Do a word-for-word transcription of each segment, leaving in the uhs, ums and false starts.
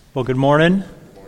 Well, good morning.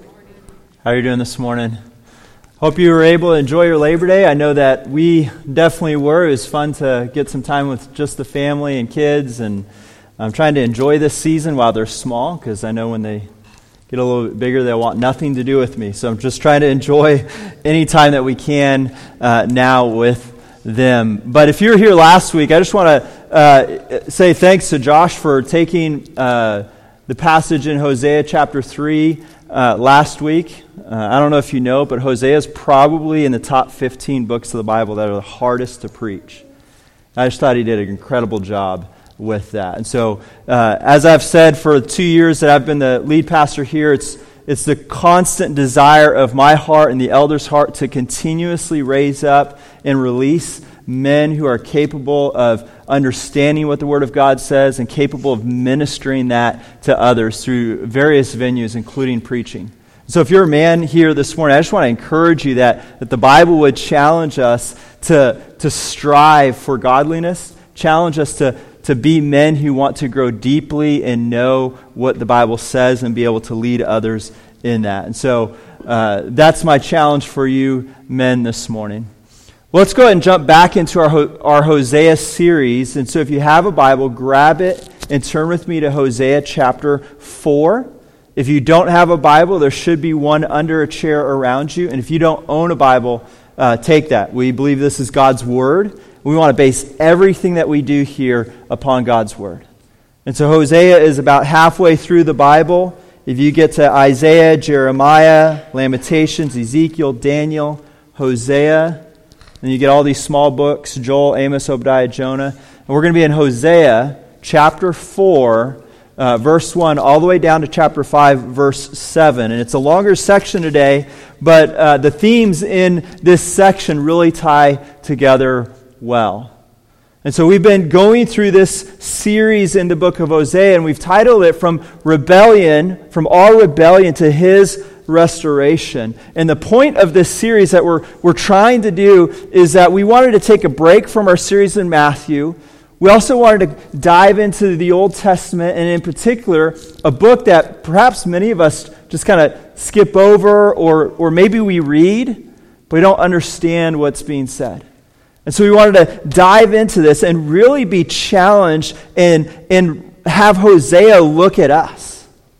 How are you doing this morning? Hope you were able to enjoy your Labor Day. I know that we definitely were. It was fun to get some time with just the family and kids, and I'm trying to enjoy this season while they're small, because I know when they get a little bit bigger, they'll want nothing to do with me. So I'm just trying to enjoy any time that we can uh, now with them. But if you were here last week, I just want to uh, say thanks to Josh for taking uh, the passage in Hosea chapter three uh, last week. Uh, I don't know if you know, but Hosea is probably in the top fifteen books of the Bible that are the hardest to preach. I just thought he did an incredible job with that. And so, uh, as I've said for two years that I've been the lead pastor here, it's it's the constant desire of my heart and the elders' heart to continuously raise up and release men who are capable of understanding what the Word of God says and capable of ministering that to others through various venues, including preaching. So if you're a man here this morning, I just want to encourage you that, that the Bible would challenge us to, to strive for godliness, challenge us to, to be men who want to grow deeply and know what the Bible says and be able to lead others in that. And so uh, that's my challenge for you men this morning. Well, let's go ahead and jump back into our, our Hosea series. And so if you have a Bible, grab it and turn with me to Hosea chapter four. If you don't have a Bible, there should be one under a chair around you. And if you don't own a Bible, uh, take that. We believe this is God's Word. We want to base everything that we do here upon God's Word. And so Hosea is about halfway through the Bible. If you get to Isaiah, Jeremiah, Lamentations, Ezekiel, Daniel, Hosea, and you get all these small books, Joel, Amos, Obadiah, Jonah. And we're going to be in Hosea chapter four, uh, verse one, all the way down to chapter five, verse seven. And it's a longer section today, but uh, the themes in this section really tie together well. And so we've been going through this series in the book of Hosea, and we've titled it From Rebellion, From Our Rebellion to His Restoration. And the point of this series that we're we're trying to do is that we wanted to take a break from our series in Matthew. We also wanted to dive into the Old Testament, and in particular, a book that perhaps many of us just kind of skip over, or or maybe we read, but we don't understand what's being said. And so we wanted to dive into this and really be challenged and and have Hosea look at us.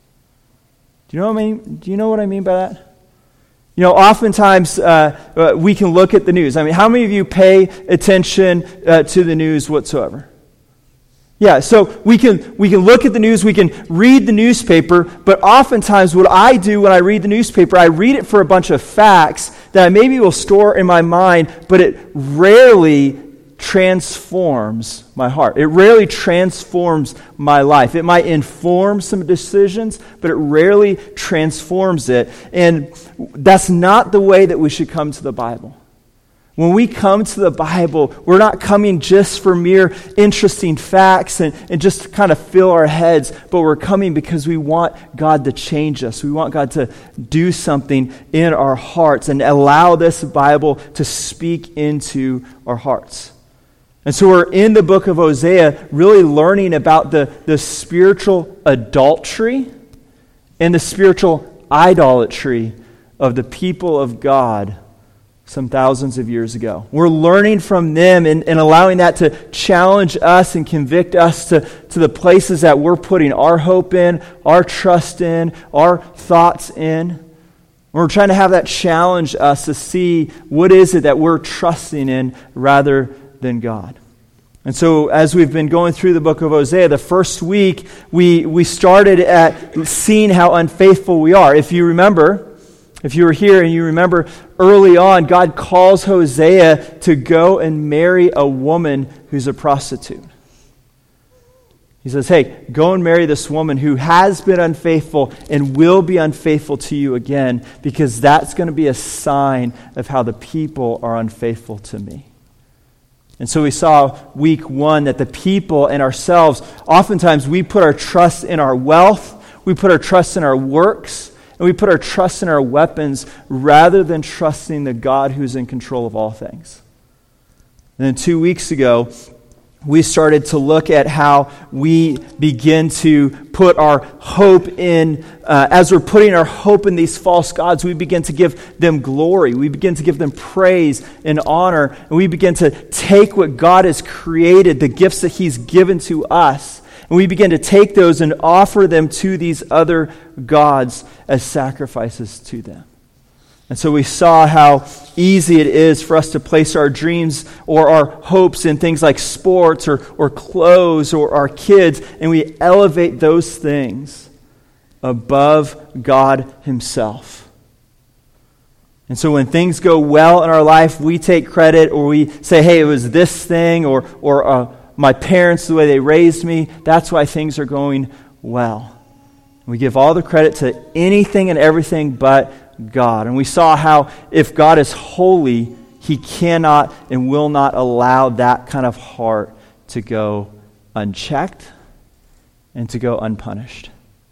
Do you know what I mean? Do you know what I mean by that? You know, oftentimes uh, uh, we can look at the news. I mean, how many of you pay attention uh, to the news whatsoever? Yeah, so we can we can look at the news, we can read the newspaper, but oftentimes what I do when I read the newspaper, I read it for a bunch of facts that I maybe will store in my mind, but it rarely transforms my heart. It rarely transforms my life. It might inform some decisions, but it rarely transforms it. And that's not the way that we should come to the Bible. When we come to the Bible, we're not coming just for mere interesting facts and, and just to kind of fill our heads, but we're coming because we want God to change us. We want God to do something in our hearts and allow this Bible to speak into our hearts. And so we're in the book of Hosea really learning about the, the spiritual adultery and the spiritual idolatry of the people of God some thousands of years ago. We're learning from them and, and allowing that to challenge us and convict us to, to the places that we're putting our hope in, our trust in, our thoughts in. We're trying to have that challenge us to see what is it that we're trusting in rather than God. And so as we've been going through the book of Hosea, the first week we we started at seeing how unfaithful we are. If you remember, if you were here and you remember early on, God calls Hosea to go and marry a woman who's a prostitute. He says, hey, go and marry this woman who has been unfaithful and will be unfaithful to you again, because that's going to be a sign of how the people are unfaithful to me. And so we saw week one that the people and ourselves, oftentimes we put our trust in our wealth, we put our trust in our works, and we put our trust in our weapons rather than trusting the God who's in control of all things. And then two weeks ago, we started to look at how we begin to put our hope in, uh, as we're putting our hope in these false gods, we begin to give them glory. We begin to give them praise and honor. And we begin to take what God has created, the gifts that he's given to us, and we begin to take those and offer them to these other gods as sacrifices to them. And so we saw how easy it is for us to place our dreams or our hopes in things like sports or, or clothes or our kids, and we elevate those things above God himself. And so when things go well in our life, we take credit, or we say, hey, it was this thing, or, or uh, my parents, the way they raised me, that's why things are going well. We give all the credit to anything and everything but God. And we saw how if God is holy, he cannot and will not allow that kind of heart to go unchecked and to go unpunished.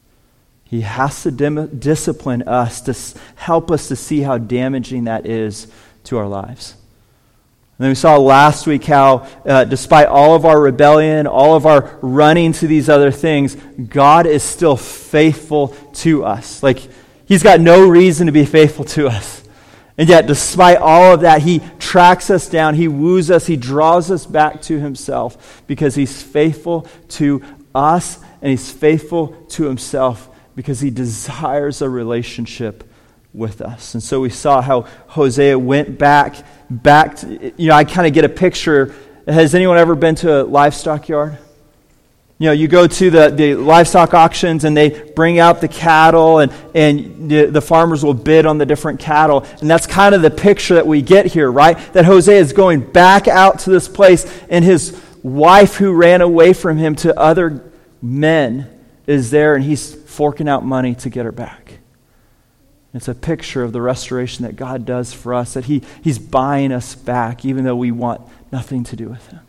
He has to dim- discipline us to s- help us to see how damaging that is to our lives. And then we saw last week how uh, despite all of our rebellion, all of our running to these other things, God is still faithful to us. Like, he's got no reason to be faithful to us. And yet, despite all of that, he tracks us down, he woos us, he draws us back to himself because he's faithful to us and he's faithful to himself because he desires a relationship with us. And so we saw how Hosea went back, back to, you know, I kind of get a picture. Has anyone ever been to a livestock yard? You know, you go to the, the livestock auctions and they bring out the cattle and, and the, the farmers will bid on the different cattle. And that's kind of the picture that we get here, right? That Hosea is going back out to this place and his wife who ran away from him to other men is there and he's forking out money to get her back. It's a picture of the restoration that God does for us, that he, he's buying us back even though we want nothing to do with him.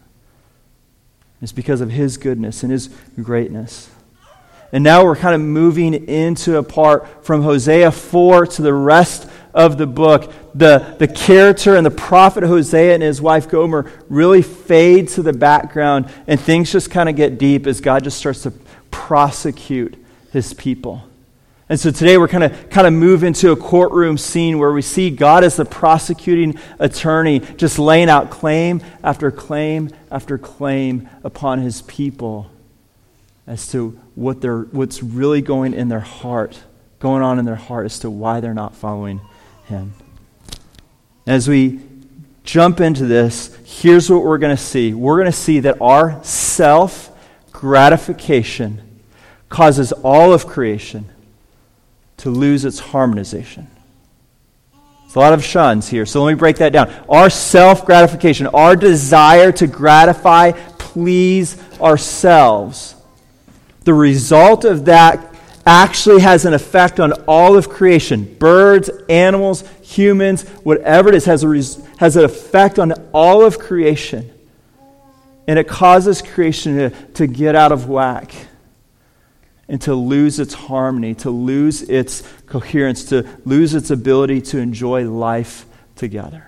It's because of his goodness and his greatness. And now we're kind of moving into a part from Hosea four to the rest of the book. The, the character and the prophet Hosea and his wife Gomer really fade to the background, and things just kind of get deep as God just starts to prosecute his people. And so today we're kind of kind of move into a courtroom scene where we see God as the prosecuting attorney just laying out claim after claim after claim upon his people as to what they're what's really going in their heart, going on in their heart as to why they're not following him. As we jump into this, here's what we're going to see. We're going to see that our self-gratification causes all of creation to lose its harmonization. There's a lot of shuns here, so let me break that down. Our self-gratification, our desire to gratify, please ourselves, the result of that actually has an effect on all of creation. Birds, animals, humans, whatever it is, has, a res- has an effect on all of creation. And it causes creation to, to get out of whack and to lose its harmony, to lose its coherence, to lose its ability to enjoy life together.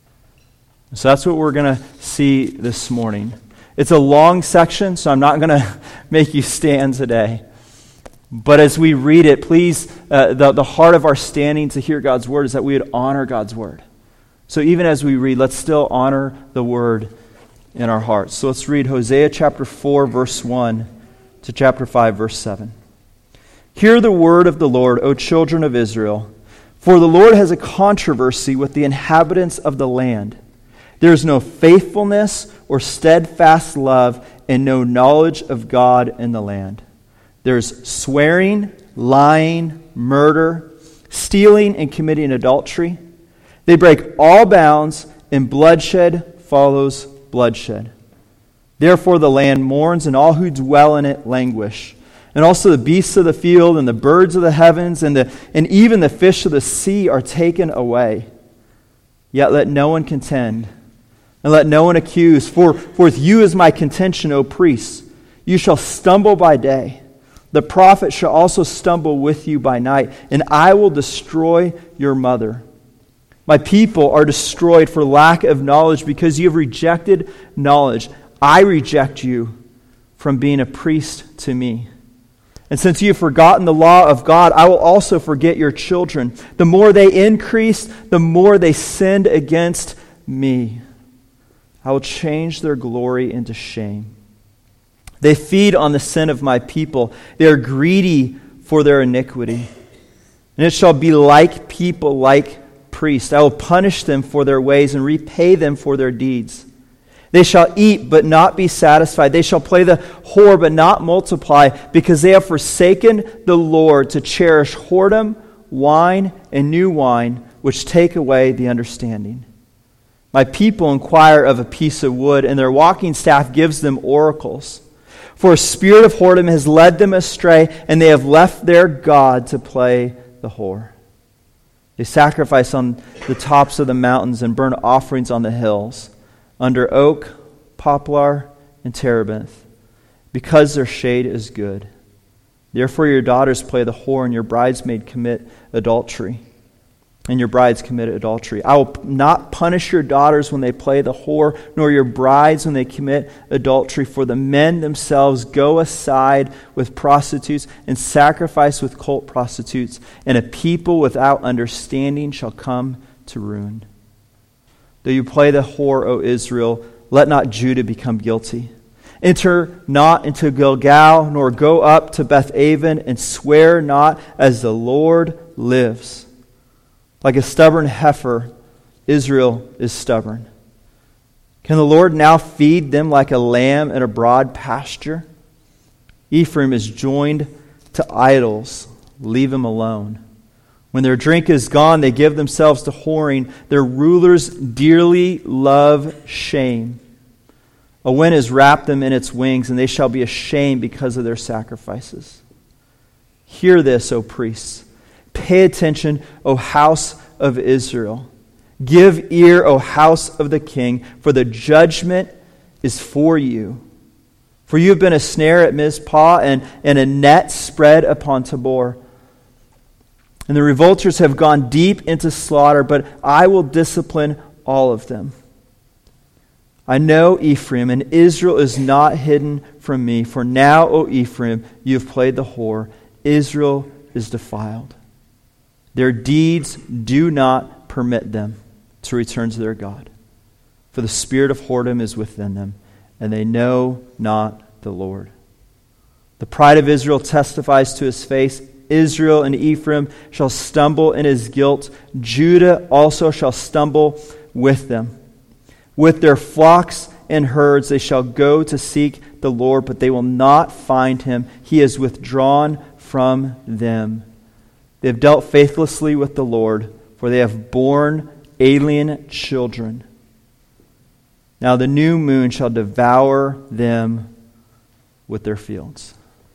So that's what we're going to see this morning. It's a long section, so I'm not going to make you stand today. But as we read it, please, uh, the, the heart of our standing to hear God's word is that we would honor God's word. So even as we read, let's still honor the word in our hearts. So let's read Hosea chapter four, verse one. To chapter five, verse seven. Hear the word of the Lord, O children of Israel, for the Lord has a controversy with the inhabitants of the land. There is no faithfulness or steadfast love and no knowledge of God in the land. There's swearing, lying, murder, stealing, and committing adultery. They break all bounds, and bloodshed follows bloodshed. Therefore the land mourns, and all who dwell in it languish. And also the beasts of the field, and the birds of the heavens, and the and even the fish of the sea are taken away. Yet let no one contend, and let no one accuse. For, for with you is my contention, O priests. You shall stumble by day. The prophet shall also stumble with you by night, and I will destroy your mother. My people are destroyed for lack of knowledge, because you have rejected knowledge. I reject you from being a priest to me. And since you have forgotten the law of God, I will also forget your children. The more they increased, the more they sinned against me. I will change their glory into shame. They feed on the sin of my people. They are greedy for their iniquity. And it shall be like people, like priests. I will punish them for their ways and repay them for their deeds. They shall eat but not be satisfied. They shall play the whore but not multiply, because they have forsaken the Lord to cherish whoredom, wine, and new wine, which take away the understanding. My people inquire of a piece of wood, and their walking staff gives them oracles. For a spirit of whoredom has led them astray, and they have left their God to play the whore. They sacrifice on the tops of the mountains and burn offerings on the hills, under oak, poplar, and terebinth, because their shade is good. Therefore your daughters play the whore, and your bridesmaids commit adultery. And your brides commit adultery. I will not punish your daughters when they play the whore, nor your brides when they commit adultery, for the men themselves go aside with prostitutes and sacrifice with cult prostitutes, and a people without understanding shall come to ruin. Though you play the whore, O Israel, let not Judah become guilty. Enter not into Gilgal, nor go up to Beth-aven, and swear not as the Lord lives. Like a stubborn heifer, Israel is stubborn. Can the Lord now feed them like a lamb in a broad pasture? Ephraim is joined to idols. Leave him alone. When their drink is gone, they give themselves to whoring. Their rulers dearly love shame. A wind has wrapped them in its wings, and they shall be ashamed because of their sacrifices. Hear this, O priests. Pay attention, O house of Israel. Give ear, O house of the king, for the judgment is for you. For you have been a snare at Mizpah, and, and a net spread upon Tabor. And the revolters have gone deep into slaughter, but I will discipline all of them. I know Ephraim, and Israel is not hidden from me. For now, O Ephraim, you have played the whore. Israel is defiled. Their deeds do not permit them to return to their God. For the spirit of whoredom is within them, and they know not the Lord. The pride of Israel testifies to his face. Israel and Ephraim shall stumble in his guilt. Judah also shall stumble with them. With their flocks and herds they shall go to seek the Lord, but they will not find him. He is withdrawn from them. They have dealt faithlessly with the Lord, for they have borne alien children. Now the new moon shall devour them with their fields.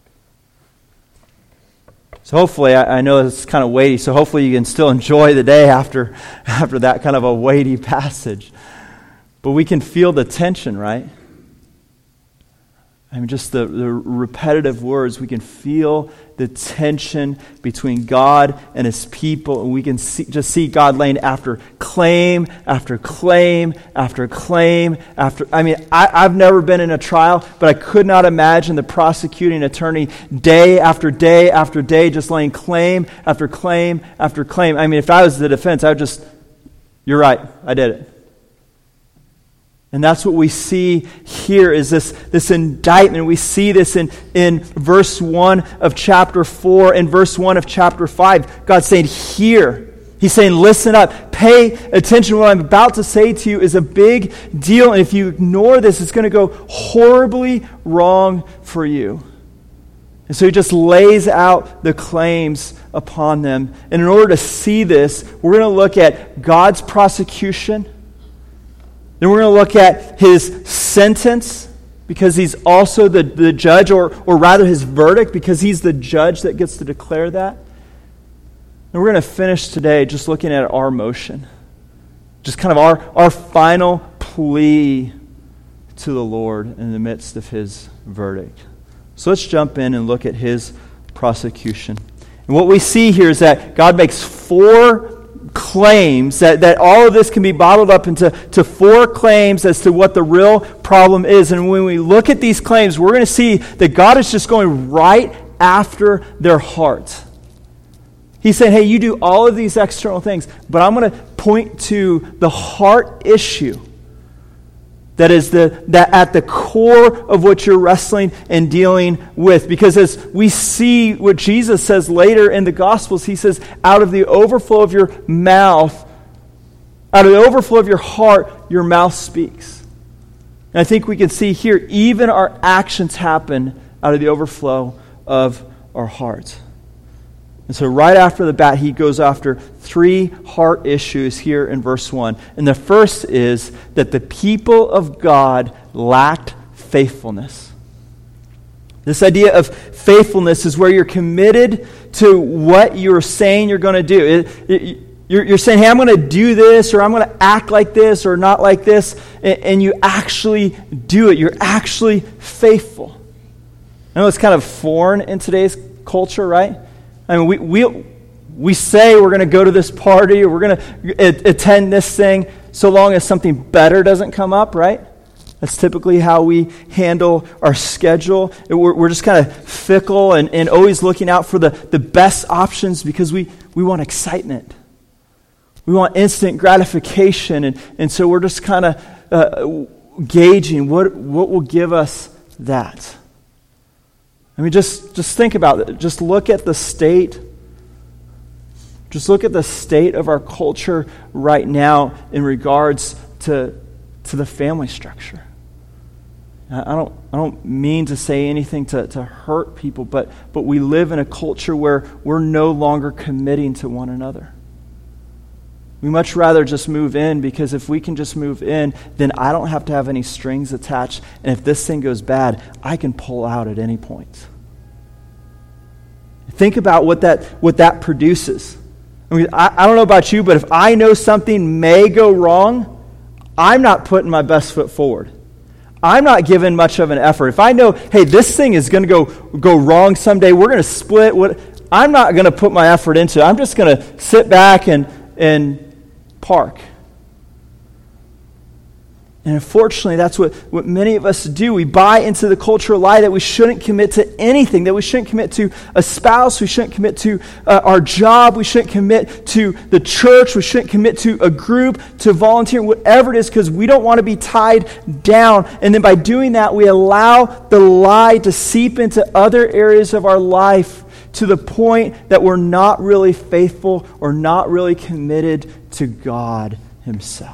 So hopefully, I, I know it's kind of weighty, so hopefully you can still enjoy the day after, after that kind of a weighty passage. But we can feel the tension, right? I mean, just the, the repetitive words, we can feel the tension between God and his people, and we can see, just see God laying after claim, after claim, after claim, after... I mean, I, I've never been in a trial, but I could not imagine the prosecuting attorney day after day after day just laying claim after claim after claim. I mean, if I was the defense, I would just, you're right, I did it. And that's what we see here is this, this indictment. We see this in, in verse one of chapter four and verse one of chapter five. God's saying, hear. He's saying, listen up. Pay attention. What I'm about to say to you is a big deal. And if you ignore this, it's going to go horribly wrong for you. And so he just lays out the claims upon them. And in order to see this, we're going to look at God's prosecution. Then we're going to look at his sentence, because he's also the, the judge, or, or rather his verdict, because he's the judge that gets to declare that. And we're going to finish today just looking at our motion. Just kind of our, our final plea to the Lord in the midst of his verdict. So let's jump in and look at his prosecution. And what we see here is that God makes four claims, that, that all of this can be bottled up into to four claims as to what the real problem is. And when we look at these claims, we're going to see that God is just going right after their heart. He's saying, hey, you do all of these external things, but I'm going to point to the heart issue that is the that at the core of what you're wrestling and dealing with. Because as we see what Jesus says later in the Gospels, he says, out of the overflow of your mouth, out of the overflow of your heart, your mouth speaks. And I think we can see here, even our actions happen out of the overflow of our hearts. And so right after the bat, he goes after three heart issues here in verse one. And the first is that the people of God lacked faithfulness. This idea of faithfulness is where you're committed to what you're saying you're going to do. It, it, you're, you're saying, hey, I'm going to do this, or I'm going to act like this, or not like this, and, and you actually do it. You're actually faithful. I know it's kind of foreign in today's culture, right? I mean, we we we say we're going to go to this party or we're going to attend this thing so long as something better doesn't come up, right? That's typically how we handle our schedule. We're, we're just kind of fickle and, and always looking out for the, the best options because we, we want excitement. We want instant gratification, and, and so we're just kind of uh, gauging what what will give us that. I mean, just, just think about it. Just look at the state. Just look at the state of our culture right now in regards to, to the family structure. I don't, I don't mean to say anything to, to hurt people, but, but we live in a culture where we're no longer committing to one another. We much rather just move in, because if we can just move in, then I don't have to have any strings attached. And if this thing goes bad, I can pull out at any point. Think about what that what that produces. I mean, I, I don't know about you, but if I know something may go wrong, I'm not putting my best foot forward. I'm not giving much of an effort. If I know, hey, this thing is going to go go wrong someday, we're going to split. What I'm not going to put my effort into it. I'm just going to sit back and and park. And unfortunately, that's what, what many of us do. We buy into the cultural lie that we shouldn't commit to anything, that we shouldn't commit to a spouse, we shouldn't commit to uh, our job, we shouldn't commit to the church, we shouldn't commit to a group, to volunteering, whatever it is, because we don't want to be tied down. And then by doing that, we allow the lie to seep into other areas of our life to the point that we're not really faithful or not really committed to God Himself.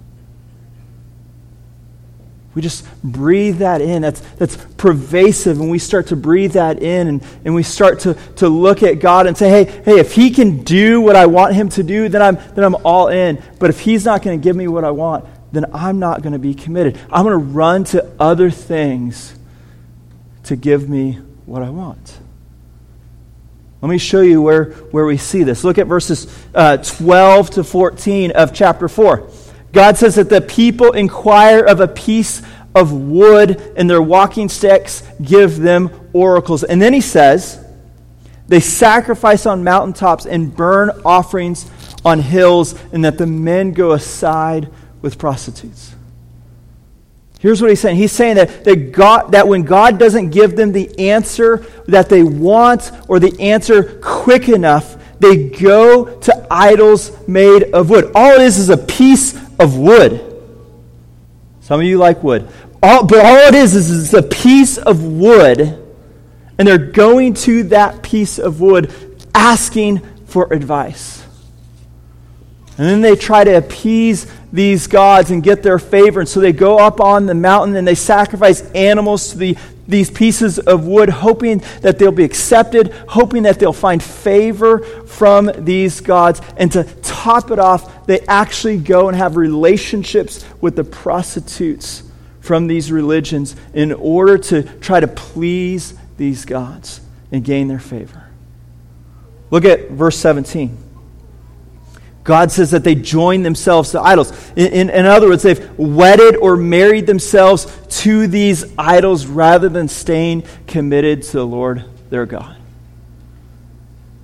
We just breathe that in. That's that's pervasive, and we start to breathe that in, and, and we start to, to look at God and say, hey, hey, if He can do what I want Him to do, then I'm then I'm all in. But if He's not going to give me what I want, then I'm not going to be committed. I'm going to run to other things to give me what I want. Let me show you where, where we see this. Look at verses uh, twelve to fourteen of chapter four. God says that the people inquire of a piece of wood, and their walking sticks give them oracles. And then he says, they sacrifice on mountaintops and burn offerings on hills, and that the men go aside with prostitutes. Here's what he's saying. He's saying that, that, God, that when God doesn't give them the answer that they want or the answer quick enough, they go to idols made of wood. All it is is a piece of wood. Some of you like wood. All, but all it is is it's a piece of wood, and they're going to that piece of wood asking for advice. And then they try to appease these gods and get their favor. And so they go up on the mountain and they sacrifice animals to the, these pieces of wood, hoping that they'll be accepted, hoping that they'll find favor from these gods. And to top it off, they actually go and have relationships with the prostitutes from these religions in order to try to please these gods and gain their favor. Look at verse seventeen. God says that they join themselves to idols. In, in, in other words, they've wedded or married themselves to these idols rather than staying committed to the Lord their God.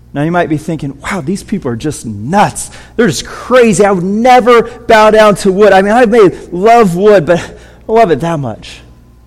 Now you might be thinking, wow, these people are just nuts. They're just crazy. I would never bow down to wood. I mean, I may love wood, but I don't love it that much.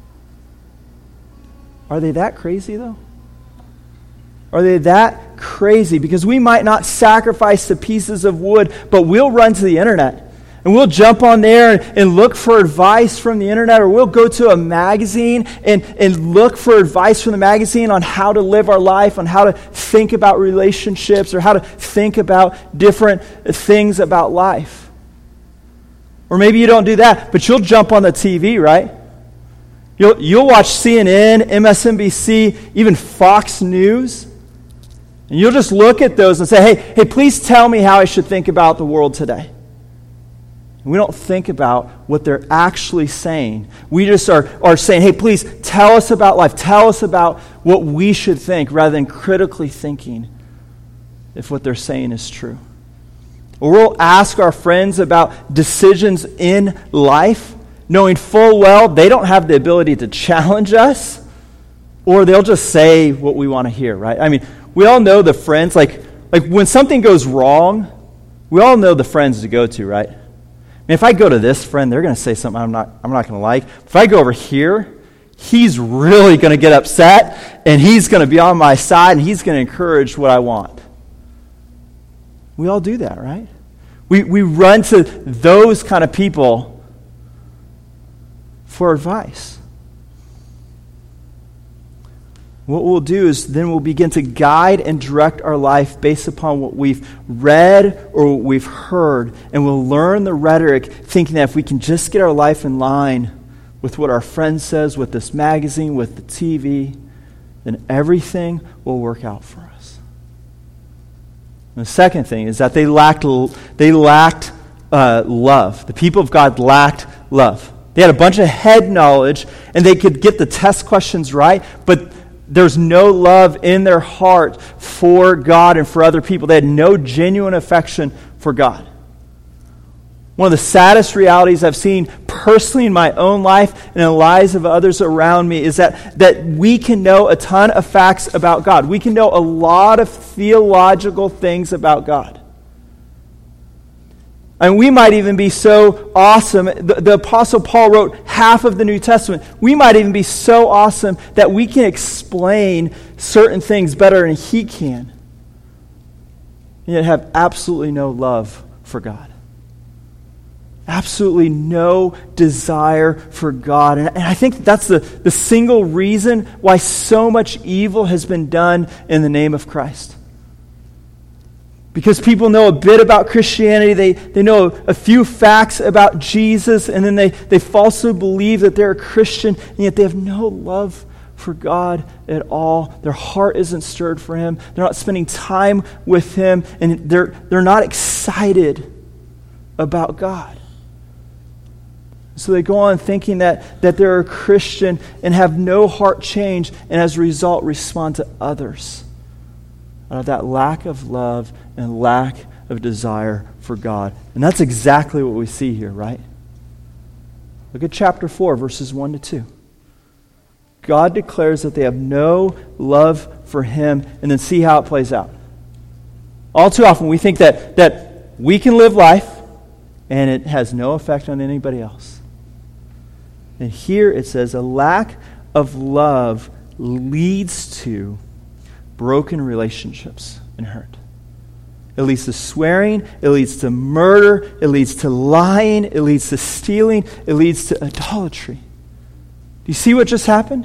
Are they that crazy, though? Are they that crazy? Because we might not sacrifice the pieces of wood, but we'll run to the internet. And we'll jump on there and, and look for advice from the internet, or we'll go to a magazine and, and look for advice from the magazine on how to live our life, on how to think about relationships, or how to think about different things about life. Or maybe you don't do that, but you'll jump on the T V, right? You'll, you'll watch C N N, M S N B C, even Fox News. And you'll just look at those and say, hey, hey, please tell me how I should think about the world today. We don't think about what they're actually saying. We just are, are saying, hey, please tell us about life. Tell us about what we should think, rather than critically thinking if what they're saying is true. Or we'll ask our friends about decisions in life, knowing full well they don't have the ability to challenge us, or they'll just say what we want to hear, right? I mean, we all know the friends, like, like when something goes wrong, we all know the friends to go to, right? If I go to this friend, they're going to say something I'm not I'm not going to like. If I go over here, he's really going to get upset, and he's going to be on my side, and he's going to encourage what I want. We all do that, right? We we run to those kind of people for advice. What we'll do is then we'll begin to guide and direct our life based upon what we've read or what we've heard. And we'll learn the rhetoric thinking that if we can just get our life in line with what our friend says, with this magazine, with the T V, then everything will work out for us. And the second thing is that they lacked, they lacked uh, love. The people of God lacked love. They had a bunch of head knowledge, and they could get the test questions right, but there's no love in their heart for God and for other people. They had no genuine affection for God. One of the saddest realities I've seen personally in my own life and in the lives of others around me is that, that we can know a ton of facts about God. We can know a lot of theological things about God. And we might even be so awesome. The, the Apostle Paul wrote half of the New Testament. We might even be so awesome that we can explain certain things better than he can, and yet have absolutely no love for God. Absolutely no desire for God. And, and I think that's the, the single reason why so much evil has been done in the name of Christ. Because people know a bit about Christianity, they, they know a few facts about Jesus, and then they, they falsely believe that they're a Christian, and yet they have no love for God at all. Their heart isn't stirred for Him. They're not spending time with Him, and they're, they're not excited about God. So they go on thinking that, that they're a Christian and have no heart change, and as a result respond to others out of that lack of love and lack of desire for God. And that's exactly what we see here, right? Look at chapter four, verses one to two. God declares that they have no love for Him, and then see how it plays out. All too often we think that, that we can live life and it has no effect on anybody else. And here it says a lack of love leads to broken relationships and hurt. It leads to swearing, it leads to murder, it leads to lying, it leads to stealing, it leads to idolatry. Do you see what just happened?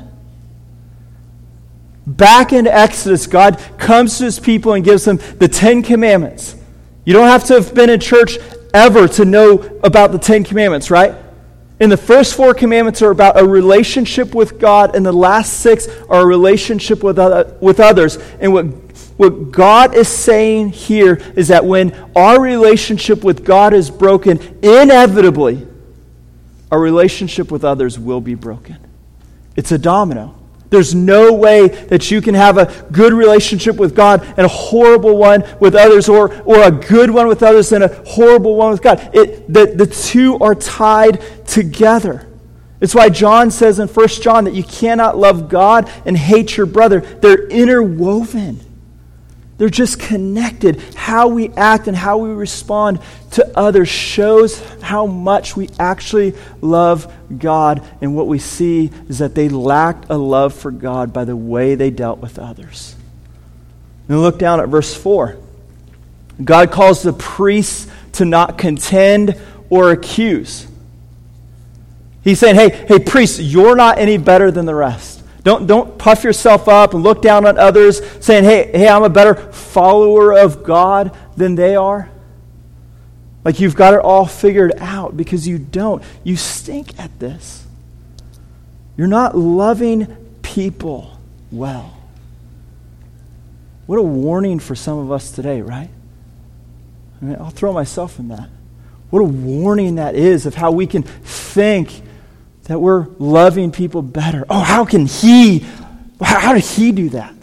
Back in Exodus, God comes to His people and gives them the Ten Commandments. You don't have to have been in church ever to know about the Ten Commandments, right? And the first four commandments are about a relationship with God, and the last six are a relationship with other, with others. And what, what God is saying here is that when our relationship with God is broken, inevitably, our relationship with others will be broken. It's a domino. There's no way that you can have a good relationship with God and a horrible one with others, or, or a good one with others and a horrible one with God. It, the, the two are tied together. It's why John says in First John that you cannot love God and hate your brother. They're interwoven. They're just connected. How we act and how we respond to others shows how much we actually love God. And what we see is that they lacked a love for God by the way they dealt with others. And look down at verse four. God calls the priests to not contend or accuse. He's saying, hey, hey, priests, you're not any better than the rest. Don't, don't puff yourself up and look down on others saying, hey, hey, I'm a better follower of God than they are. Like you've got it all figured out, because you don't. You stink at this. You're not loving people well. What a warning for some of us today, right? I mean, I'll throw myself in that. What a warning that is of how we can think that we're loving people better. Oh, how can he, how did he do that?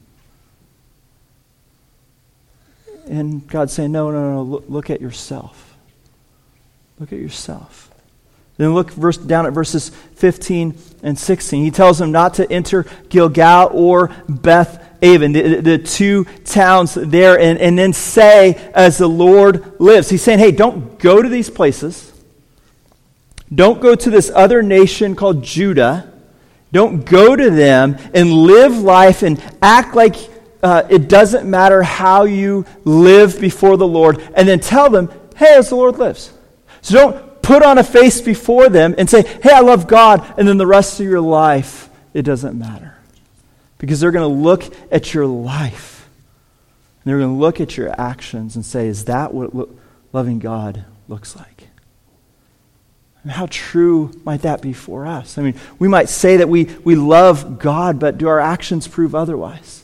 And God's saying, no, no, no, look, look at yourself. Look at yourself. Then look verse, down at verses fifteen and sixteen. He tells them not to enter Gilgal or Beth Aven, the, the two towns there, and, and then say, as the Lord lives. He's saying, hey, don't go to these places. Don't go to this other nation called Judah. Don't go to them and live life and act like uh, it doesn't matter how you live before the Lord, and then tell them, hey, as the Lord lives. So don't put on a face before them and say, hey, I love God, and then the rest of your life, it doesn't matter. Because they're going to look at your life, and they're going to look at your actions and say, is that what lo- loving God looks like? How true might that be for us? I mean, we might say that we, we love God, but do our actions prove otherwise?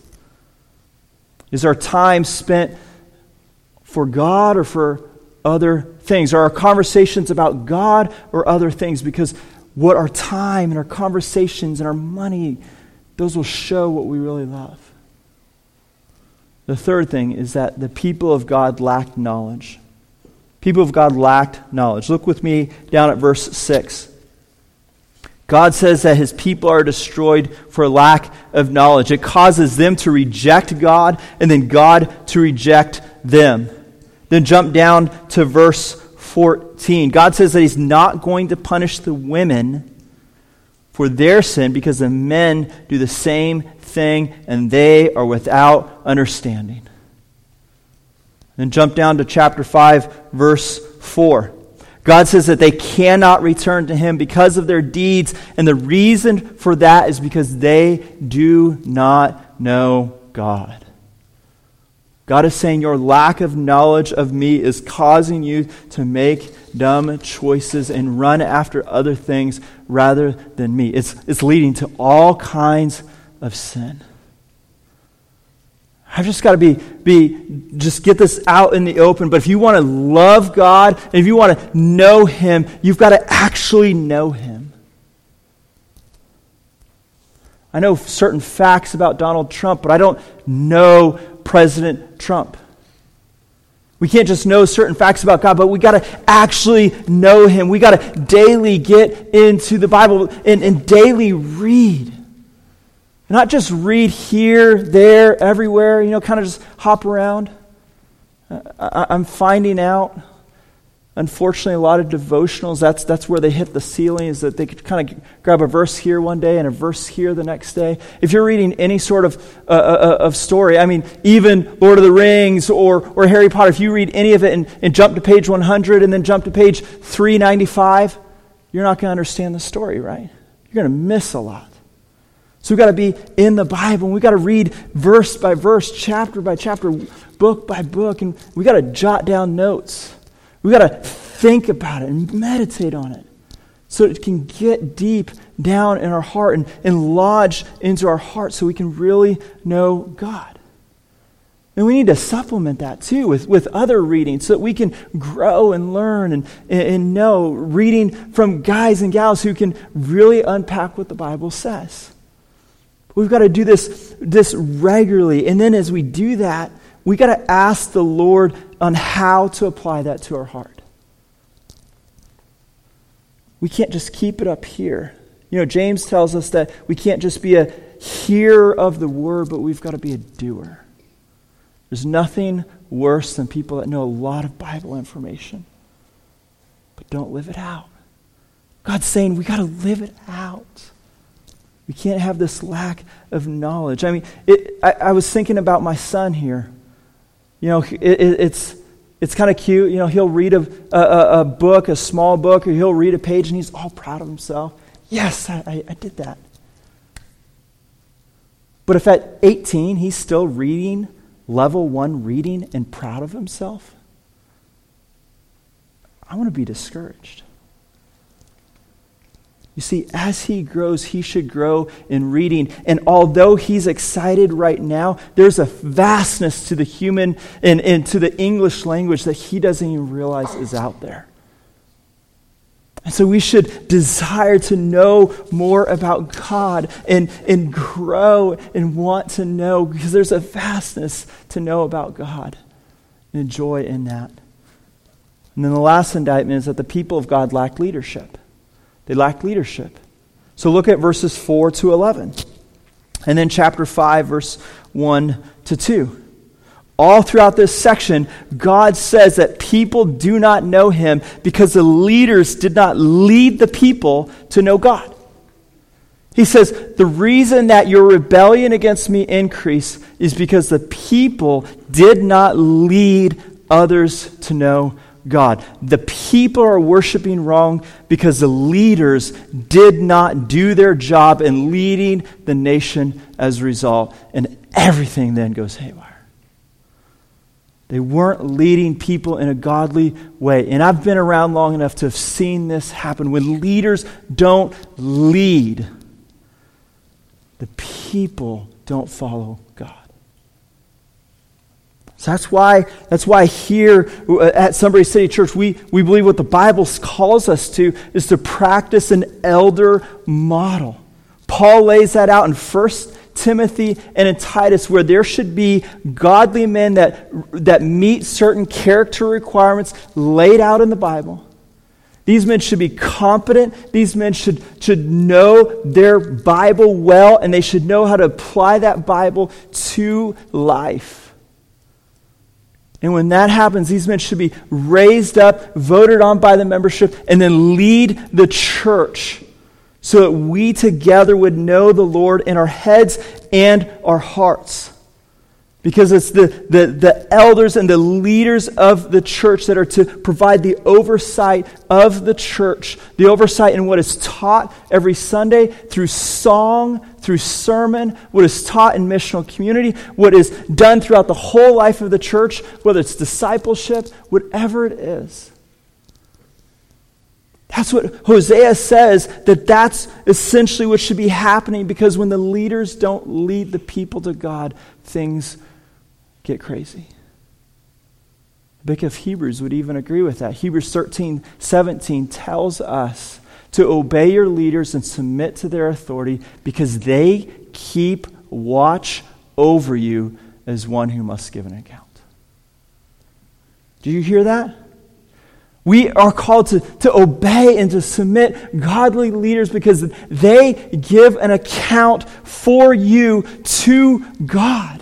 Is our time spent for God or for other things? Are our conversations about God or other things? Because what our time and our conversations and our money, those will show what we really love. The third thing is that the people of God lacked knowledge. People of God lacked knowledge. Look with me down at verse six. God says that his people are destroyed for lack of knowledge. It causes them to reject God, and then God to reject them. Then jump down to verse fourteen. God says that he's not going to punish the women for their sin because the men do the same thing and they are without understanding. Then jump down to chapter five, verse four. God says that they cannot return to him because of their deeds, and the reason for that is because they do not know God. God is saying your lack of knowledge of me is causing you to make dumb choices and run after other things rather than me. It's, it's leading to all kinds of sin. I've just got to be, be, just get this out in the open. But if you want to love God, and if you want to know him, you've got to actually know him. I know certain facts about Donald Trump, but I don't know President Trump. We can't just know certain facts about God, but we got to actually know him. We got to daily get into the Bible and, and daily read. Not just read here, there, everywhere, you know, kind of just hop around. I, I'm finding out, unfortunately, a lot of devotionals, that's that's where they hit the ceiling, is that they could kind of grab a verse here one day and a verse here the next day. If you're reading any sort of uh, uh, of story, I mean, even Lord of the Rings or or Harry Potter, if you read any of it and, and jump to page one hundred and then jump to page three ninety-five, you're not going to understand the story, right? You're going to miss a lot. So we've got to be in the Bible, and we've got to read verse by verse, chapter by chapter, book by book, and we've got to jot down notes. We've got to think about it and meditate on it so it can get deep down in our heart and, and lodge into our heart so we can really know God. And we need to supplement that too with, with other reading so that we can grow and learn and, and know, reading from guys and gals who can really unpack what the Bible says. We've got to do this, this regularly. And then as we do that, we got to ask the Lord on how to apply that to our heart. We can't just keep it up here. You know, James tells us that we can't just be a hearer of the word, but we've got to be a doer. There's nothing worse than people that know a lot of Bible information, but don't live it out. God's saying we got to live it out. We can't have this lack of knowledge. I mean, it, I, I was thinking about my son here. You know, it, it, it's it's kind of cute. You know, he'll read a, a, a book, a small book, or he'll read a page, and he's all proud of himself. Yes, I, I, I did that. But if at eighteen he's still reading, level one reading, and proud of himself, I want to be discouraged. You see, as he grows, he should grow in reading. And although he's excited right now, there's a vastness to the human and, and to the English language that he doesn't even realize is out there. And so we should desire to know more about God and, and grow and want to know, because there's a vastness to know about God and a joy in that. And then the last indictment is that the people of God lack leadership. They lack leadership. So look at verses four to eleven. And then chapter five, verse one to two. All throughout this section, God says that people do not know him because the leaders did not lead the people to know God. He says, the reason that your rebellion against me increased is because the people did not lead others to know God. The people are worshiping wrong because the leaders did not do their job in leading the nation as a result. And everything then goes haywire. They weren't leading people in a godly way. And I've been around long enough to have seen this happen. When leaders don't lead, the people don't follow God. So that's why, that's why here at Sunbury City Church, we, we believe what the Bible calls us to is to practice an elder model. Paul lays that out in First Timothy and in Titus, where there should be godly men that, that meet certain character requirements laid out in the Bible. These men should be competent. These men should, should know their Bible well, and they should know how to apply that Bible to life. And when that happens, these men should be raised up, voted on by the membership, and then lead the church so that we together would know the Lord in our heads and our hearts. Because it's the, the, the elders and the leaders of the church that are to provide the oversight of the church, the oversight in what is taught every Sunday through song, through sermon, what is taught in missional community, what is done throughout the whole life of the church, whether it's discipleship, whatever it is. That's what Hosea says, that that's essentially what should be happening, because when the leaders don't lead the people to God, things get crazy. The book of Hebrews would even agree with that. Hebrews thirteen seventeen tells us to obey your leaders and submit to their authority because they keep watch over you as one who must give an account. Do you hear that? We are called to, to obey and to submit godly leaders because they give an account for you to God.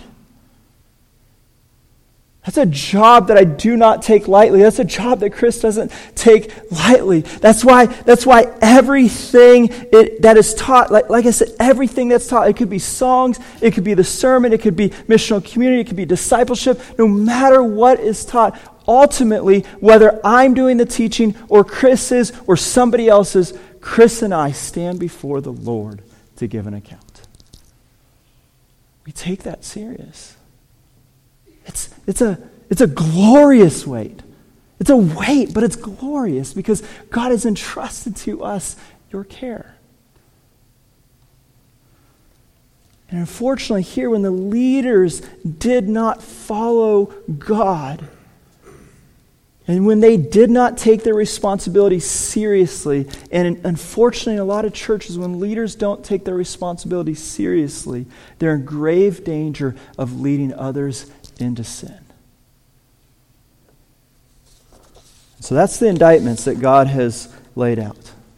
That's a job that I do not take lightly. That's a job that Chris doesn't take lightly. That's why, that's why everything it, that is taught, like, like I said, everything that's taught, it could be songs, it could be the sermon, it could be missional community, it could be discipleship. No matter what is taught, ultimately, whether I'm doing the teaching or Chris is or somebody else is, Chris and I stand before the Lord to give an account. We take that serious. It's, it's, a, it's a glorious weight. It's a weight, but it's glorious because God has entrusted to us your care. And unfortunately here, when the leaders did not follow God, and when they did not take their responsibility seriously, and unfortunately in a lot of churches, when leaders don't take their responsibility seriously, they're in grave danger of leading others into sin. So that's the indictments that God has laid out.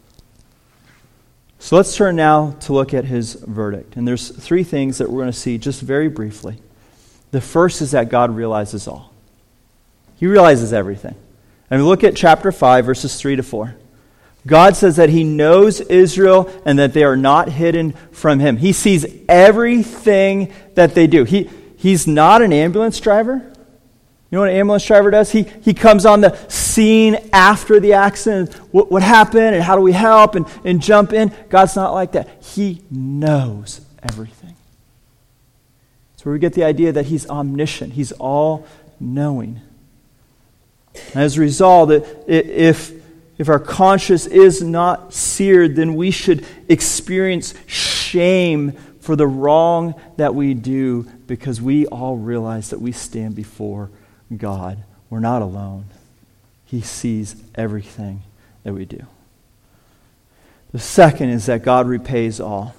So let's turn now to look at his verdict. And there's three things that we're going to see just very briefly. The first is that God realizes all. He realizes everything. And we look at chapter five, verses three to four. God says that He knows Israel and that they are not hidden from Him. He sees everything that they do. He, he's not an ambulance driver. You know what an ambulance driver does? He, he comes on the scene after the accident. What, what happened and how do we help and, and jump in? God's not like that. He knows everything. So we get the idea that He's omniscient. He's all-knowing. As a result, if, if our conscience is not seared, then we should experience shame for the wrong that we do, because we all realize that we stand before God. We're not alone. He sees everything that we do. The second is that God repays all.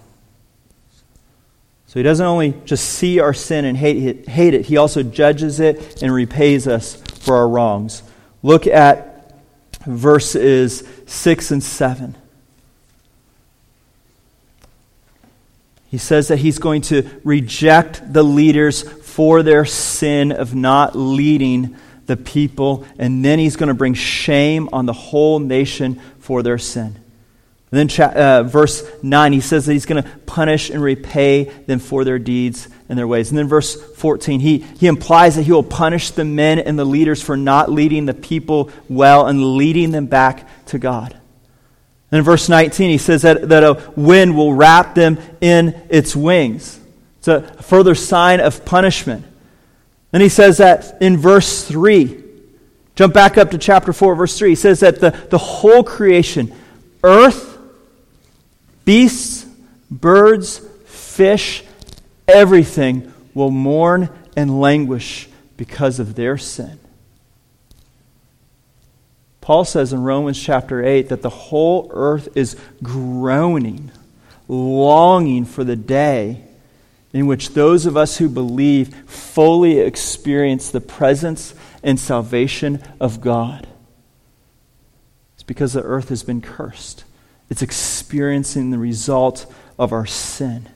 So He doesn't only just see our sin and hate it, hate it, He also judges it and repays us for our wrongs. Look at verses six and seven. He says that He's going to reject the leaders for their sin of not leading the people, and then He's going to bring shame on the whole nation for their sin. And then uh, verse nine, He says that He's going to punish and repay them for their deeds and their ways. And then verse fourteen, he, he implies that He will punish the men and the leaders for not leading the people well and leading them back to God. And in verse nineteen, He says that, that a wind will wrap them in its wings. It's a further sign of punishment. Then He says that in verse three, jump back up to chapter four, verse three, He says that the, the whole creation, earth, beasts, birds, fish, everything will mourn and languish because of their sin. Paul says in Romans chapter eight that the whole earth is groaning, longing for the day in which those of us who believe fully experience the presence and salvation of God. It's because the earth has been cursed. It's experiencing the result of our sin.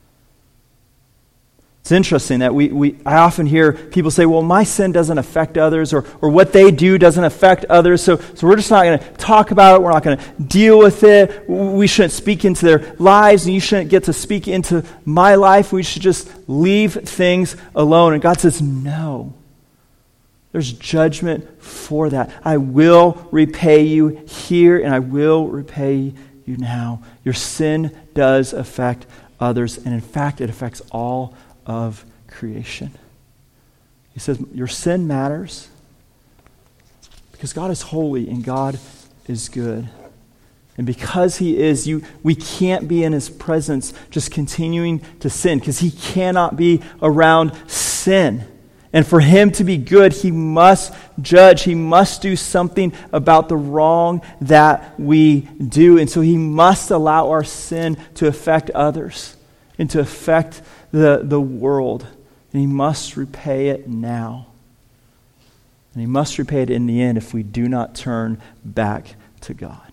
It's interesting that we, we I often hear people say, well, my sin doesn't affect others, or, or what they do doesn't affect others, so, so we're just not going to talk about it, we're not going to deal with it, we shouldn't speak into their lives, and you shouldn't get to speak into my life, we should just leave things alone. And God says, no. There's judgment for that. I will repay you here, and I will repay you now. Your sin does affect others, and in fact, it affects all of creation. He says, your sin matters because God is holy and God is good. And because He is, you, we can't be in His presence just continuing to sin, because He cannot be around sin. And for Him to be good, He must judge. He must do something about the wrong that we do. And so He must allow our sin to affect others and to affect the, the world. And He must repay it now. And He must repay it in the end if we do not turn back to God.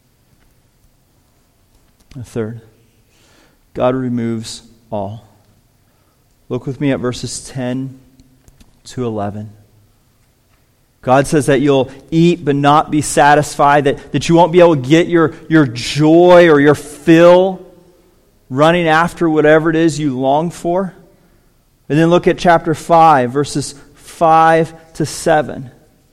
The third, God removes all. Look with me at verses ten to eleven. God says that you'll eat but not be satisfied, that, that you won't be able to get your, your joy or your fill running after whatever it is you long for. And then look at chapter five, verses five to seven.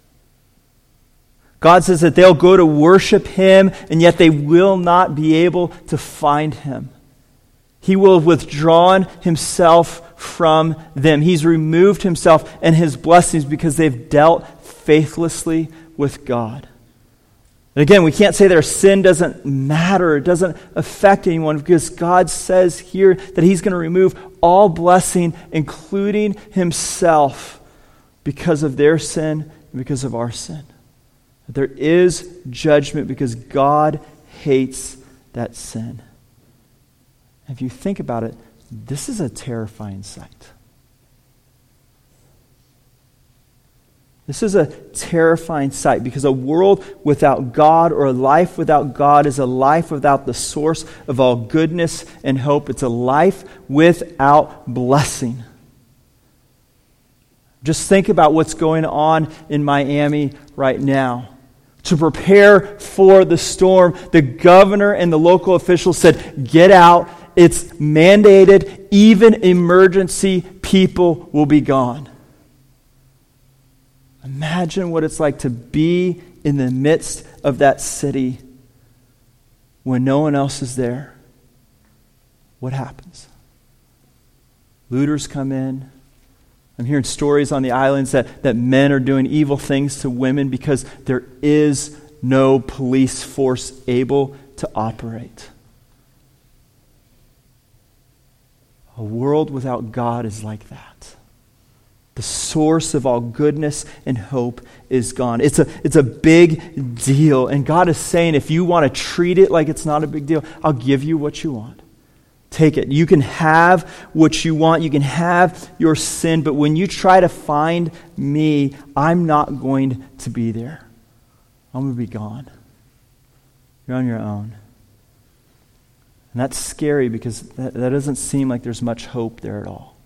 God says that they'll go to worship Him, and yet they will not be able to find Him. He will have withdrawn Himself from them. He's removed Himself and His blessings because they've dealt faithlessly with God. And again, we can't say their sin doesn't matter, it doesn't affect anyone, because God says here that He's going to remove all blessing, including Himself, because of their sin and because of our sin. There is judgment because God hates that sin. If you think about it, this is a terrifying sight. This is a terrifying sight because a world without God, or a life without God, is a life without the source of all goodness and hope. It's a life without blessing. Just think about what's going on in Miami right now. To prepare for the storm, the governor and the local officials said, get out. It's mandated. Even emergency people will be gone. Imagine what it's like to be in the midst of that city when no one else is there. What happens? Looters come in. I'm hearing stories on the islands that, that men are doing evil things to women because there is no police force able to operate. A world without God is like that. The source of all goodness and hope is gone. It's a, it's a big deal. And God is saying, if you want to treat it like it's not a big deal, I'll give you what you want. Take it. You can have what you want. You can have your sin. But when you try to find me, I'm not going to be there. I'm going to be gone. You're on your own. And that's scary because that, that doesn't seem like there's much hope there at all.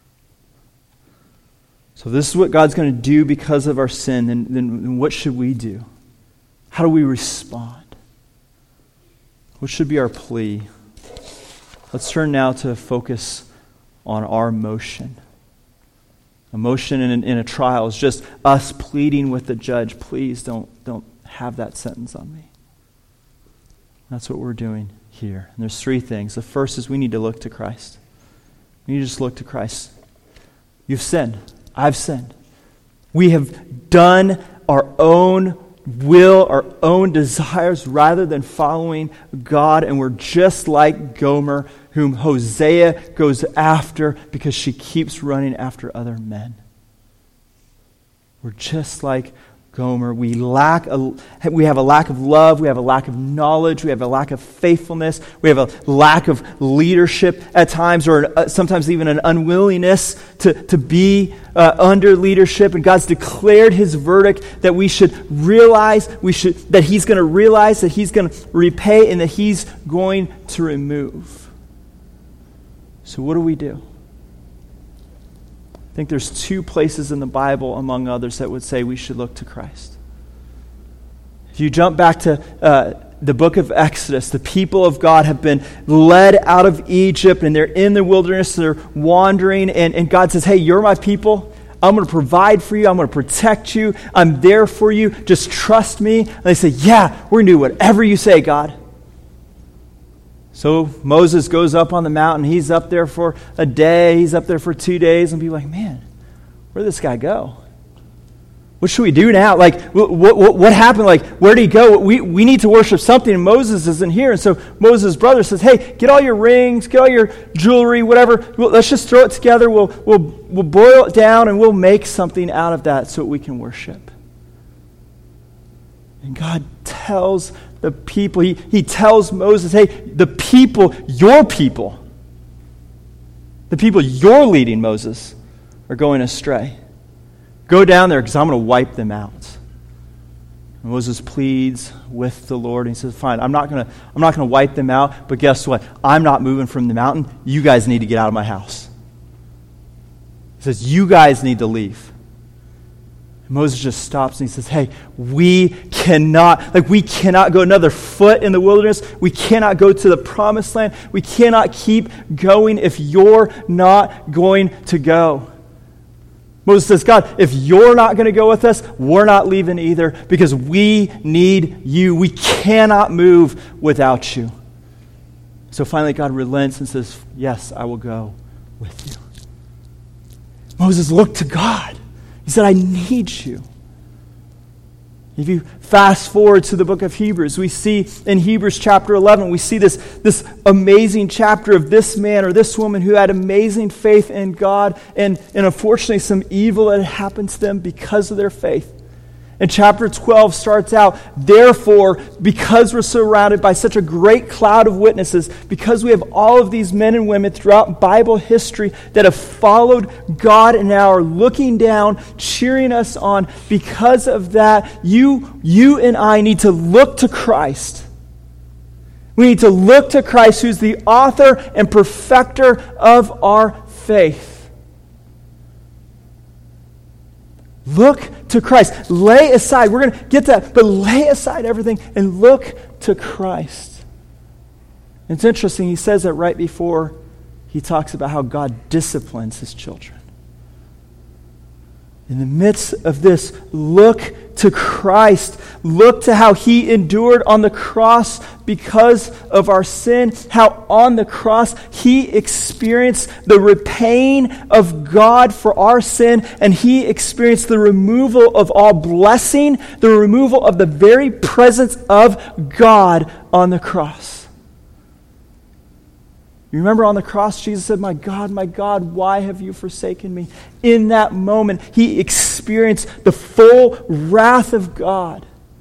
So this is what God's going to do because of our sin. Then, then what should we do? How do we respond? What should be our plea? Let's turn now to focus on our motion. Emotion in, in a trial is just us pleading with the judge, please don't, don't have that sentence on me. That's what we're doing here. And there's three things. The first is we need to look to Christ. We need to just look to Christ. You've sinned. I've sinned. We have done our own will, our own desires, rather than following God. And we're just like Gomer, whom Hosea goes after because she keeps running after other men. We're just like Gomer. We lack a, we have a lack of love. We have a lack of knowledge. We have a lack of faithfulness. We have a lack of leadership at times, or sometimes even an unwillingness to, to be uh, under leadership. And God's declared His verdict that we should realize, we should that He's going to realize, that He's going to repay, and that He's going to remove. So what do we do? I think there's two places in the Bible, among others, that would say we should look to Christ. If you jump back to uh, the book of Exodus, the people of God have been led out of Egypt, and they're in the wilderness, they're wandering, and, and God says, hey, you're my people. I'm going to provide for you. I'm going to protect you. I'm there for you. Just trust me. And they say, yeah, we're going to do whatever you say, God. So Moses goes up on the mountain. He's up there for a day. He's up there for two days. And people are like, man, where'd this guy go? What should we do now? Like, what, what, what happened? Like, where did he go? We, we need to worship something, and Moses isn't here. And so Moses' brother says, hey, get all your rings, get all your jewelry, whatever. We'll, let's just throw it together. We'll, we'll, we'll boil it down, and we'll make something out of that so we can worship. And God tells the people, he, he tells Moses, hey, the people, your people, the people you're leading, Moses, are going astray. Go down there because I'm going to wipe them out. And Moses pleads with the Lord, and he says, fine, I'm not going to I'm not going to wipe them out, but guess what? I'm not moving from the mountain. You guys need to get out of my house. He says, you guys need to leave. Moses just stops and he says, hey, we cannot, like we cannot go another foot in the wilderness. We cannot go to the promised land. We cannot keep going if you're not going to go. Moses says, God, if you're not going to go with us, we're not leaving either because we need you. We cannot move without you. So finally God relents and says, yes, I will go with you. Moses looked to God. He said, I need you. If you fast forward to the book of Hebrews, we see in Hebrews chapter eleven, we see this, this amazing chapter of this man or this woman who had amazing faith in God, and, and unfortunately some evil had happened to them because of their faith. And chapter twelve starts out, therefore, because we're surrounded by such a great cloud of witnesses, because we have all of these men and women throughout Bible history that have followed God and now are looking down, cheering us on, because of that, you, you and I need to look to Christ. We need to look to Christ, who's the author and perfecter of our faith. Look to Christ. Lay aside. We're going to get to that, but lay aside everything and look to Christ. It's interesting. He says that right before he talks about how God disciplines his children. In the midst of this, look to Christ. Look to how he endured on the cross because of our sin. How on the cross he experienced the repaying of God for our sin, and he experienced the removal of all blessing, the removal of the very presence of God on the cross. You remember on the cross, Jesus said, "My God, my God, why have you forsaken me?" In that moment, he experienced the full wrath of God.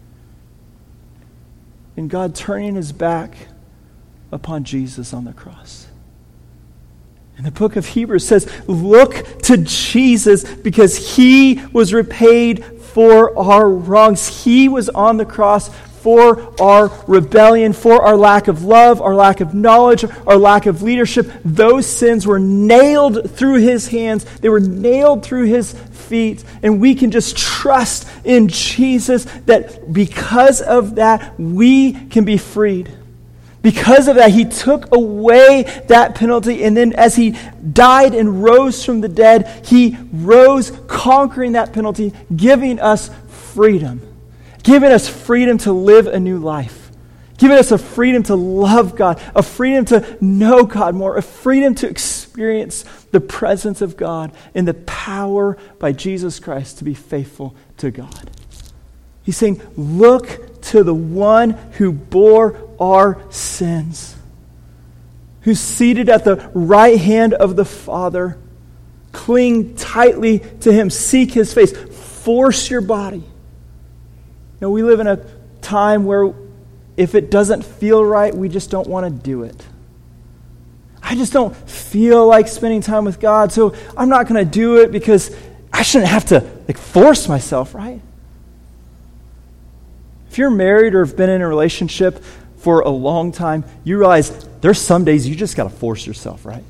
And God turning his back upon Jesus on the cross. And the book of Hebrews says, look to Jesus because he was repaid for our wrongs. He was on the cross for our rebellion, for our lack of love, our lack of knowledge, our lack of leadership. Those sins were nailed through his hands. They were nailed through his feet. And we can just trust in Jesus that because of that, we can be freed. Because of that, he took away that penalty. And then as he died and rose from the dead, he rose conquering that penalty, giving us freedom. Giving us freedom to live a new life. Giving us a freedom to love God. A freedom to know God more. A freedom to experience the presence of God and the power by Jesus Christ to be faithful to God. He's saying, look to the one who bore our sins. Who's seated at the right hand of the Father. Cling tightly to him. Seek his face. Force your body. You know, we live in a time where if it doesn't feel right, we just don't want to do it. I just don't feel like spending time with God, so I'm not going to do it because I shouldn't have to like force myself, right? If you're married or have been in a relationship for a long time, you realize there's some days you just got to force yourself, right?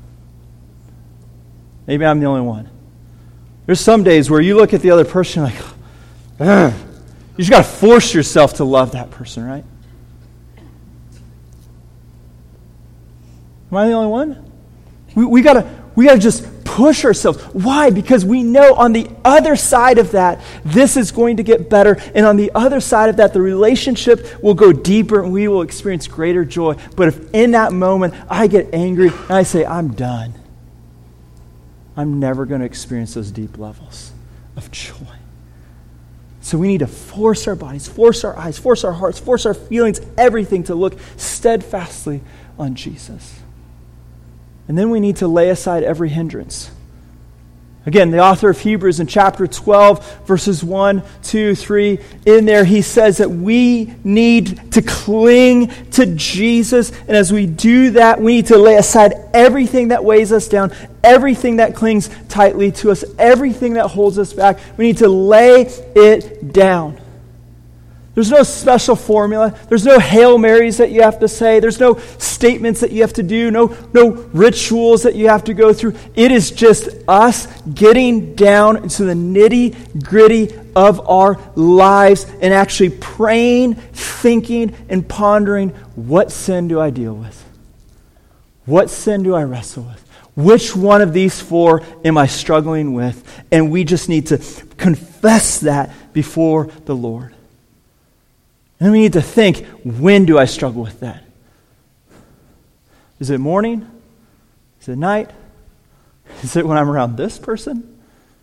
Maybe I'm the only one. There's some days where you look at the other person like, ugh. You just got to force yourself to love that person, right? Am I the only one? We, we gotta we gotta just push ourselves. Why? Because we know on the other side of that, this is going to get better. And on the other side of that, the relationship will go deeper and we will experience greater joy. But if in that moment I get angry and I say, I'm done, I'm never going to experience those deep levels of joy. So we need to force our bodies, force our eyes, force our hearts, force our feelings, everything to look steadfastly on Jesus. And then we need to lay aside every hindrance. Again, the author of Hebrews in chapter twelve, verses one, two, three, in there he says that we need to cling to Jesus. And as we do that, we need to lay aside everything that weighs us down, everything that clings tightly to us, everything that holds us back. We need to lay it down. There's no special formula. There's no Hail Marys that you have to say. There's no statements that you have to do. No, no rituals that you have to go through. It is just us getting down into the nitty-gritty of our lives and actually praying, thinking, and pondering, what sin do I deal with? What sin do I wrestle with? Which one of these four am I struggling with? And we just need to confess that before the Lord. And then we need to think, when do I struggle with that? Is it morning? Is it night? Is it when I'm around this person?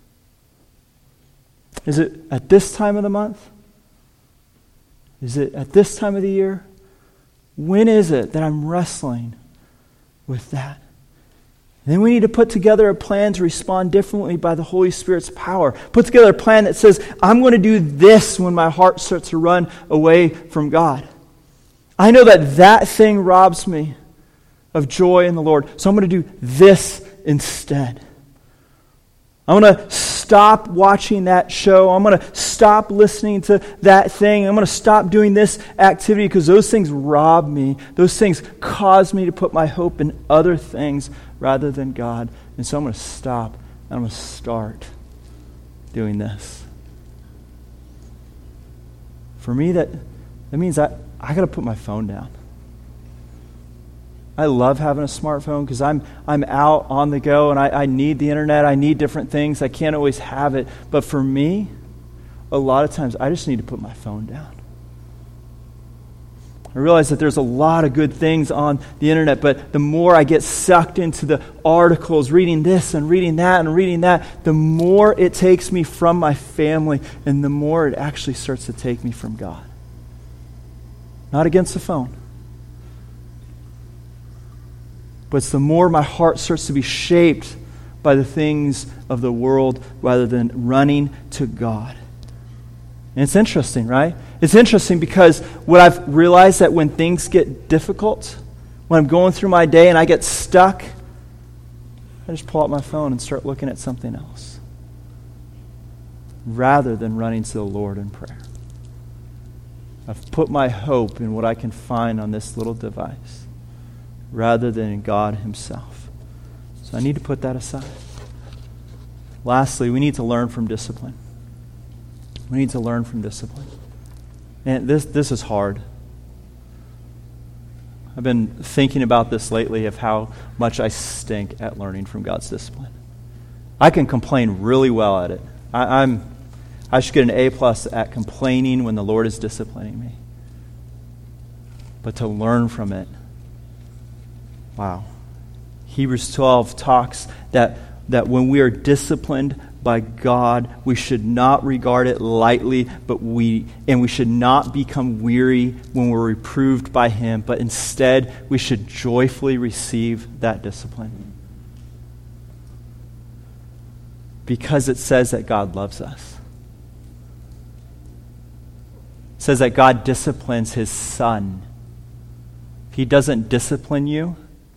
Is it at this time of the month? Is it at this time of the year? When is it that I'm wrestling with that? And then we need to put together a plan to respond differently by the Holy Spirit's power. Put together a plan that says, I'm going to do this when my heart starts to run away from God. I know that that thing robs me of joy in the Lord, so I'm going to do this instead. I'm going to stop watching that show. I'm going to stop listening to that thing. I'm going to stop doing this activity because those things rob me. Those things cause me to put my hope in other things rather than God. And so I'm going to stop and I'm going to start doing this. For me, that, that means I, I got to put my phone down. I love having a smartphone because I'm I'm out on the go and I, I need the internet. I need different things. I can't always have it. But for me, a lot of times I just need to put my phone down. I realize that there's a lot of good things on the internet, but the more I get sucked into the articles, reading this and reading that and reading that, the more it takes me from my family and the more it actually starts to take me from God. Not against the phone. But it's the more my heart starts to be shaped by the things of the world rather than running to God. And it's interesting, right? It's interesting because what I've realized that when things get difficult, when I'm going through my day and I get stuck, I just pull out my phone and start looking at something else rather than running to the Lord in prayer. I've put my hope in what I can find on this little device rather than in God himself. So I need to put that aside. Lastly, we need to learn from discipline. We need to learn from discipline. And this this is hard. I've been thinking about this lately of how much I stink at learning from God's discipline. I can complain really well at it. I, I'm I should get an A plus at complaining when the Lord is disciplining me. But to learn from it, wow. Hebrews twelve talks that, that when we are disciplined by God, we should not regard it lightly, but we and we should not become weary when we're reproved by him, but instead we should joyfully receive that discipline. Because it says that God loves us. It says that God disciplines his son. If he doesn't discipline you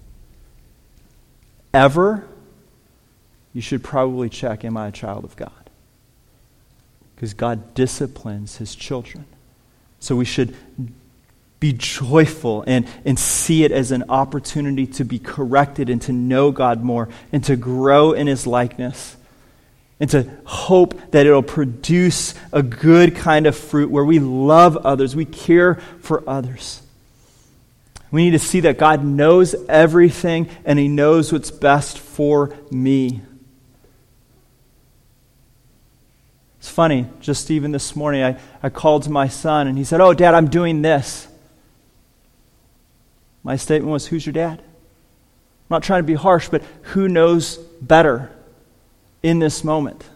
ever, you should probably check, am I a child of God? Because God disciplines his children. So we should be joyful and, and see it as an opportunity to be corrected and to know God more and to grow in his likeness and to hope that it'll produce a good kind of fruit where we love others, we care for others. We need to see that God knows everything and he knows what's best for me. It's funny, just even this morning, I, I called to my son and he said, "Oh, Dad, I'm doing this." My statement was, who's your dad? I'm not trying to be harsh, but who knows better in this moment?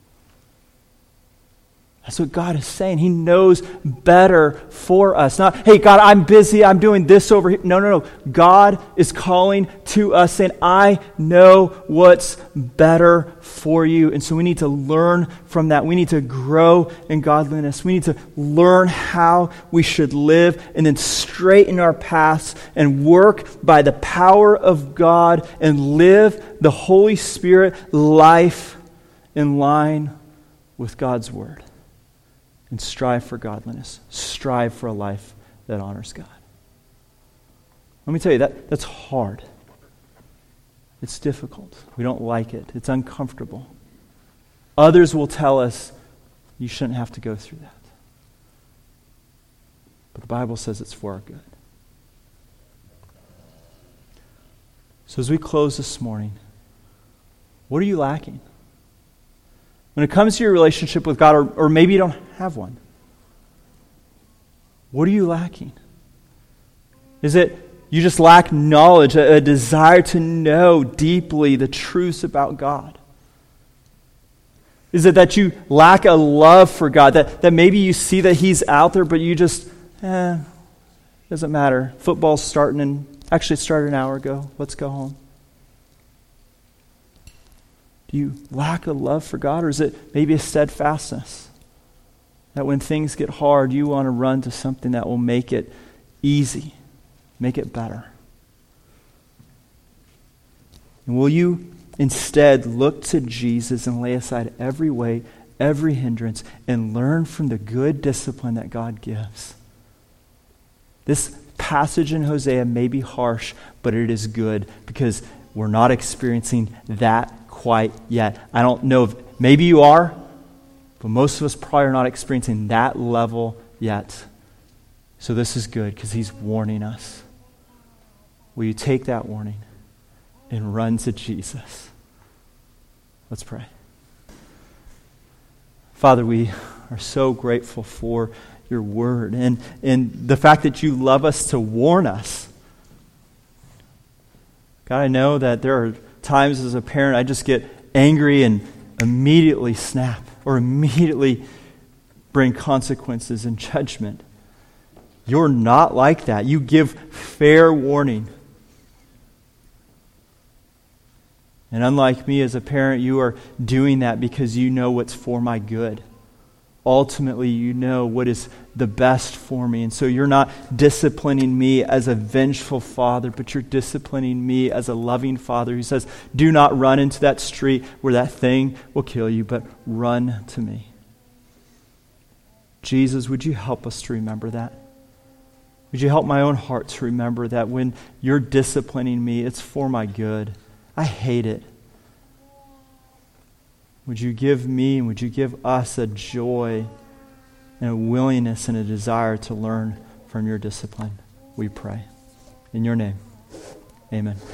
That's what God is saying. He knows better for us. Not, hey, God, I'm busy. I'm doing this over here. No, no, no. God is calling to us saying, I know what's better for you. And so we need to learn from that. We need to grow in godliness. We need to learn how we should live and then straighten our paths and work by the power of God and live the Holy Spirit life in line with God's word. And strive for godliness. Strive for a life that honors God. Let me tell you, that that's hard. It's difficult. We don't like it. It's uncomfortable. Others will tell us, you shouldn't have to go through that. But the Bible says it's for our good. So as we close this morning, what are you lacking? When it comes to your relationship with God, or, or maybe you don't have one, what are you lacking? Is it you just lack knowledge, a, a desire to know deeply the truths about God? Is it that you lack a love for God, that, that maybe you see that he's out there, but you just, eh, doesn't matter. Football's starting, and actually it started an hour ago. Let's go home. Do you lack a love for God, or is it maybe a steadfastness? That when things get hard, you want to run to something that will make it easy, make it better. And will you instead look to Jesus and lay aside every weight, every hindrance, and learn from the good discipline that God gives? This passage in Hosea may be harsh, but it is good because we're not experiencing that quite yet. I don't know if maybe you are, But most of us probably are not experiencing that level yet. So this is good because he's warning us. Will you take that warning and run to Jesus? Let's pray. Father, we are so grateful for your word and, and the fact that you love us to warn us. God, I know that there are times as a parent I just get angry and immediately snap or immediately bring consequences and judgment. You're not like that. You give fair warning. And unlike me as a parent, you are doing that because you know what's for my good. Ultimately, you know what is the best for me. And so you're not disciplining me as a vengeful father, but you're disciplining me as a loving father who says, do not run into that street where that thing will kill you, but run to me. Jesus, would you help us to remember that? Would you help my own heart to remember that when you're disciplining me, it's for my good. I hate it. Would you give me and would you give us a joy and a willingness and a desire to learn from your discipline? We pray. In your name, amen.